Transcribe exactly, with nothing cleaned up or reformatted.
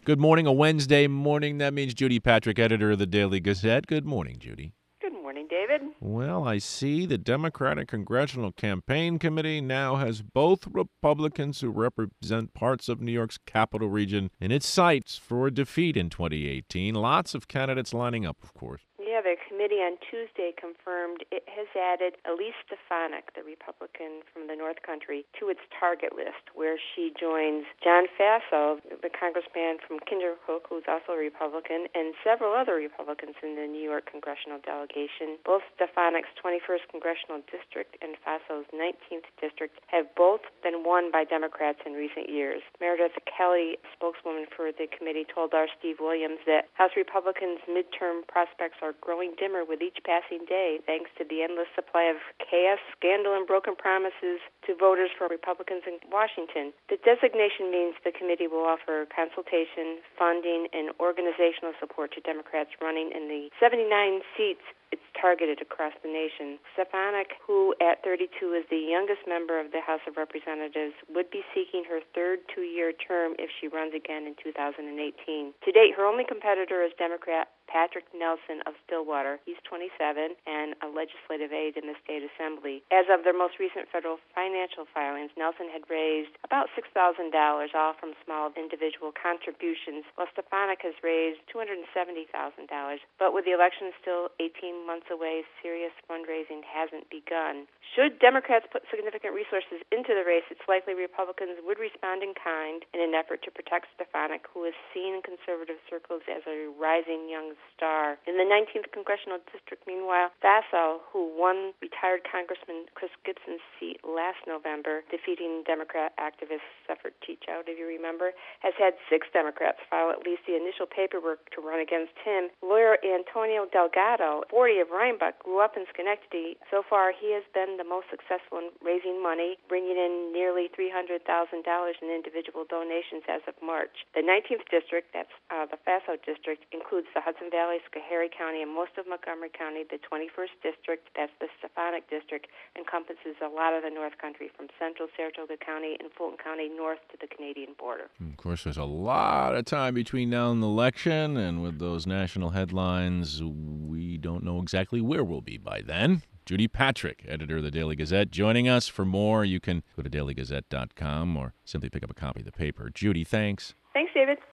Good morning, a Wednesday morning. That means Judy Patrick, editor of the Daily Gazette. Good morning, Judy. Good morning, David. Well, I see the Democratic Congressional Campaign Committee now has both Republicans who represent parts of New York's capital region in its sights for a defeat in twenty eighteen. Lots of candidates lining up, of course. Yeah, the committee on Tuesday confirmed it has added Elise Stefanik, the Republican from the North Country, to its target list, where she joins John Faso, the congressman from Kinderhook, who's also a Republican, and several other Republicans in the New York congressional delegation. Both Stefanik's twenty-first congressional district and Faso's nineteenth district have both been won by Democrats in recent years. Meredith Kelly, spokeswoman for the committee, told our Steve Williams that House Republicans' midterm prospects are growing dimmer with each passing day, thanks to the endless supply of chaos, scandal, and broken promises to voters for Republicans in Washington. The designation means the committee will offer consultation, funding, and organizational support to Democrats running in the seventy-nine seats it's targeted across the nation. Stefanik, who at thirty-two is the youngest member of the House of Representatives, would be seeking her third two-year term if she runs again in two thousand eighteen. To date, her only competitor is Democrat Patrick Nelson of Stillwater. He's twenty-seven and a legislative aide in the state assembly. As of their most recent federal financial filings, Nelson had raised about six thousand dollars, all from small individual contributions, while Stefanik has raised two hundred seventy thousand dollars. But with the election still eighteen months away, serious fundraising hasn't begun. Should Democrats put significant resources into the race, it's likely Republicans would respond in kind in an effort to protect Stefanik, who is seen in conservative circles as a rising young star. In the nineteenth congressional district, meanwhile, Faso, who won retired Congressman Chris Gibson's seat last November, defeating Democrat activist Sefert Teachout, if you remember, has had six Democrats file at least the initial paperwork to run against him. Lawyer Antonio Delgado, forty, of Rhinebeck, grew up in Schenectady. So far, he has been the most successful in raising money, bringing in nearly three hundred thousand dollars in individual donations as of March. The nineteenth district, that's uh, the Faso district, includes the Hudson Valley, Schoharie County, and most of Montgomery County. The twenty-first district, that's the Stefanik district, encompasses a lot of the North Country, from central Saratoga County and Fulton County north to the Canadian border. Of course, there's a lot of time between now and the election, and with those national headlines, we don't know exactly where we'll be by then. Judy Patrick, editor of the Daily Gazette, joining us. For more, you can go to daily gazette dot com or simply pick up a copy of the paper. Judy, thanks. Thanks, David.